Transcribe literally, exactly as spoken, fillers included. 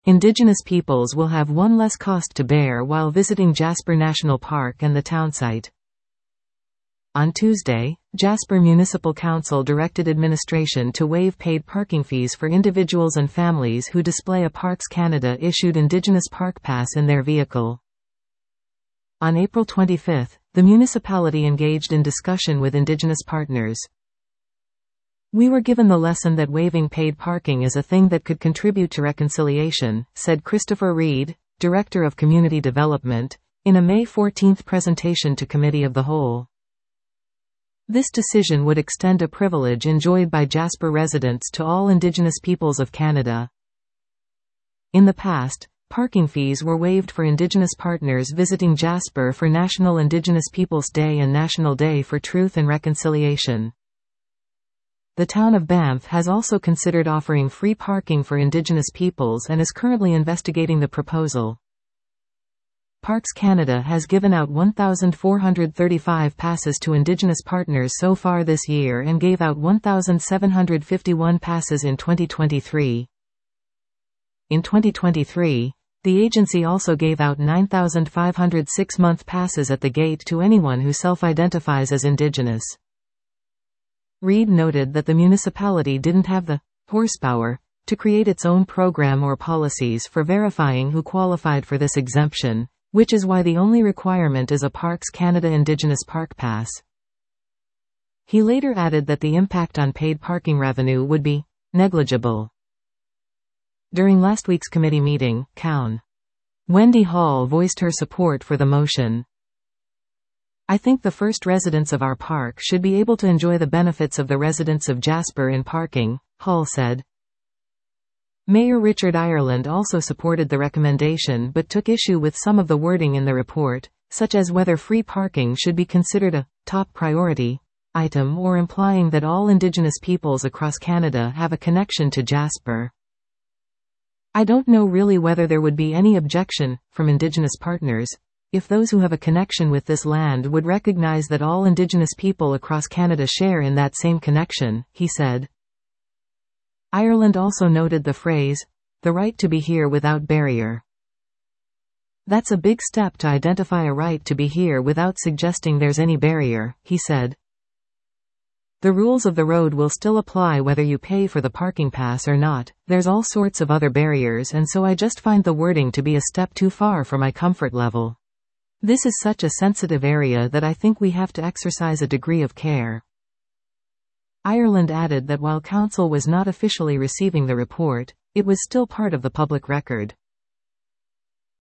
Indigenous peoples will have one less cost to bear while visiting Jasper National Park and the townsite. On Tuesday, Jasper Municipal Council directed administration to waive paid parking fees for individuals and families who display a Parks Canada-issued Indigenous Park Pass in their vehicle. On April twenty-fifth, the municipality engaged in discussion with Indigenous partners. "We were given the lesson that waiving paid parking is a thing that could contribute to reconciliation," said Christopher Reed, Director of Community Development, in a May fourteenth presentation to Committee of the Whole. This decision would extend a privilege enjoyed by Jasper residents to all Indigenous peoples of Canada. In the past, parking fees were waived for Indigenous partners visiting Jasper for National Indigenous Peoples Day and National Day for Truth and Reconciliation. The town of Banff has also considered offering free parking for Indigenous peoples and is currently investigating the proposal. Parks Canada has given out one thousand four hundred thirty-five passes to Indigenous partners so far this year and gave out one thousand seven hundred fifty-one passes in twenty twenty-three. In twenty twenty-three, the agency also gave out nine thousand five hundred six-month passes at the gate to anyone who self-identifies as Indigenous. Reed noted that the municipality didn't have the horsepower to create its own program or policies for verifying who qualified for this exemption, which is why the only requirement is a Parks Canada Indigenous Park Pass. He later added that the impact on paid parking revenue would be negligible. During last week's committee meeting, Coun. Wendy Hall voiced her support for the motion. "I think the first residents of our park should be able to enjoy the benefits of the residents of Jasper in parking," Hall said. Mayor Richard Ireland also supported the recommendation but took issue with some of the wording in the report, such as whether free parking should be considered a top priority item or implying that all Indigenous peoples across Canada have a connection to Jasper. "I don't know really whether there would be any objection from Indigenous partners if those who have a connection with this land would recognize that all Indigenous people across Canada share in that same connection," he said. Ireland also noted the phrase, "the right to be here without barrier." "That's a big step to identify a right to be here without suggesting there's any barrier," he said. "The rules of the road will still apply whether you pay for the parking pass or not. There's all sorts of other barriers, and so I just find the wording to be a step too far for my comfort level. This is such a sensitive area that I think we have to exercise a degree of care." Ireland added that while Council was not officially receiving the report, it was still part of the public record.